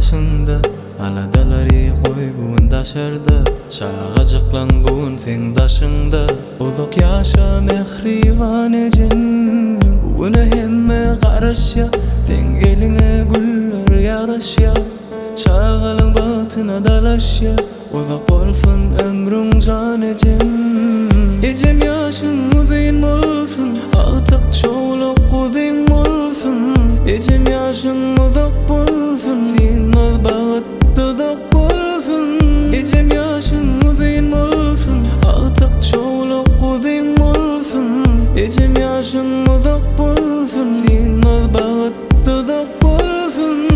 başında Aladalary koygun daşarda Çağacıklan bugun sen daşında Uzak yaşa mehrivan ecin Bugüne hemme garaşya Sen eline güller yaraşya Çağalın batına dalaşya Uzak bolsun ömrün can ecin Ecem yaşın uzun olsun Artık çoğuluk uzun olsun Ecem yaşın uzak bolsun Sinmez bağıt tuzak bolsun Ecem yaşın uzun olsun Artık çoğuluk uzun olsun Ecem yaşın uzak bolsun Sinmez bağıt tuzak bolsun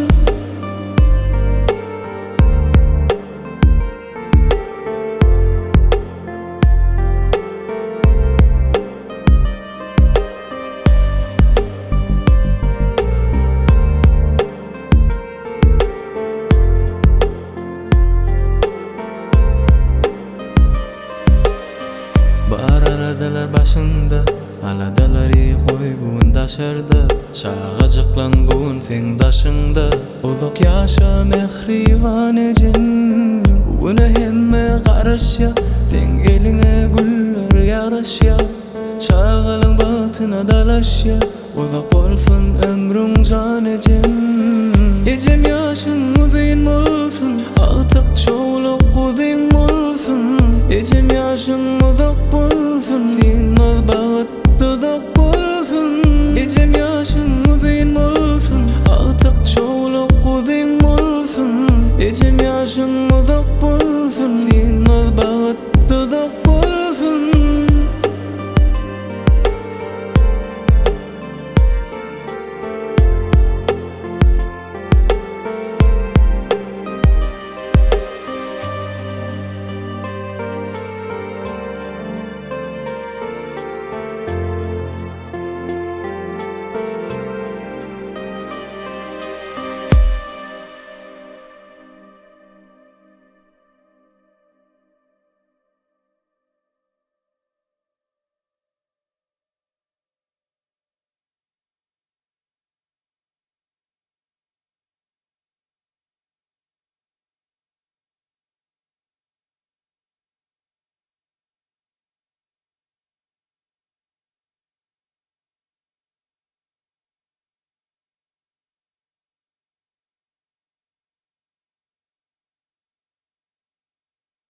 Aradalar başında Aladalary koygun daşarda Çağacıklan bugun sen daşında Uzak yaşa mehrivan ecin Bugüne hemme garaşya Sen eline güller yaraşya Çağalın batına dalaşya Uzak bolsun ömrün can ecin Ecem yaşın uzun olsun Artık çoğuluk uzun olsun Ecem yaşın uzak bolsun Sinmez bağıt tuzak bolsun Ecem yaşın